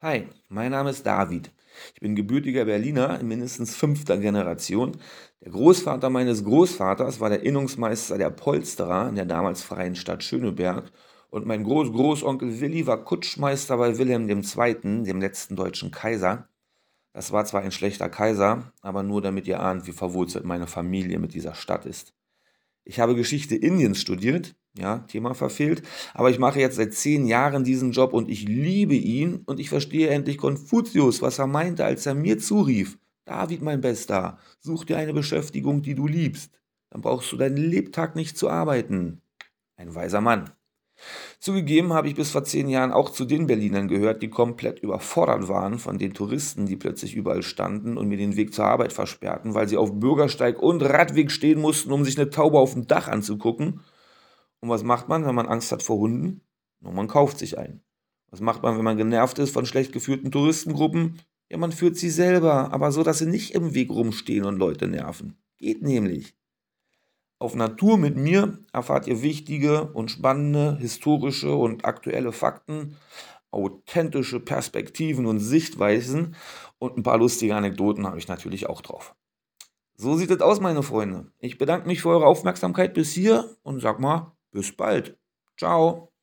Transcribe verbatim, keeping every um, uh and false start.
Hi, mein Name ist David. Ich bin gebürtiger Berliner in mindestens fünfter Generation. Der Großvater meines Großvaters war der Innungsmeister der Polsterer in der damals freien Stadt Schöneberg. Und mein Groß-Großonkel Willi war Kutschmeister bei Wilhelm der Zweite., dem letzten deutschen Kaiser. Das war zwar ein schlechter Kaiser, aber nur damit ihr ahnt, wie verwurzelt meine Familie mit dieser Stadt ist. Ich habe Geschichte Indiens studiert, ja, Thema verfehlt, aber ich mache jetzt seit zehn Jahren diesen Job und ich liebe ihn und ich verstehe endlich Konfuzius, was er meinte, als er mir zurief. David, mein Bester, such dir eine Beschäftigung, die du liebst. Dann brauchst du deinen Lebtag nicht zu arbeiten. Ein weiser Mann. Zugegeben habe ich bis vor zehn Jahren auch zu den Berlinern gehört, die komplett überfordert waren von den Touristen, die plötzlich überall standen und mir den Weg zur Arbeit versperrten, weil sie auf Bürgersteig und Radweg stehen mussten, um sich eine Taube auf dem Dach anzugucken. Und was macht man, wenn man Angst hat vor Hunden? Nun, man kauft sich einen. Was macht man, wenn man genervt ist von schlecht geführten Touristengruppen? Ja, man führt sie selber, aber so, dass sie nicht im Weg rumstehen und Leute nerven. Geht nämlich. Auf Natur mit mir erfahrt ihr wichtige und spannende historische und aktuelle Fakten, authentische Perspektiven und Sichtweisen und ein paar lustige Anekdoten habe ich natürlich auch drauf. So sieht es aus, meine Freunde. Ich bedanke mich für eure Aufmerksamkeit bis hier und sag mal, bis bald. Ciao.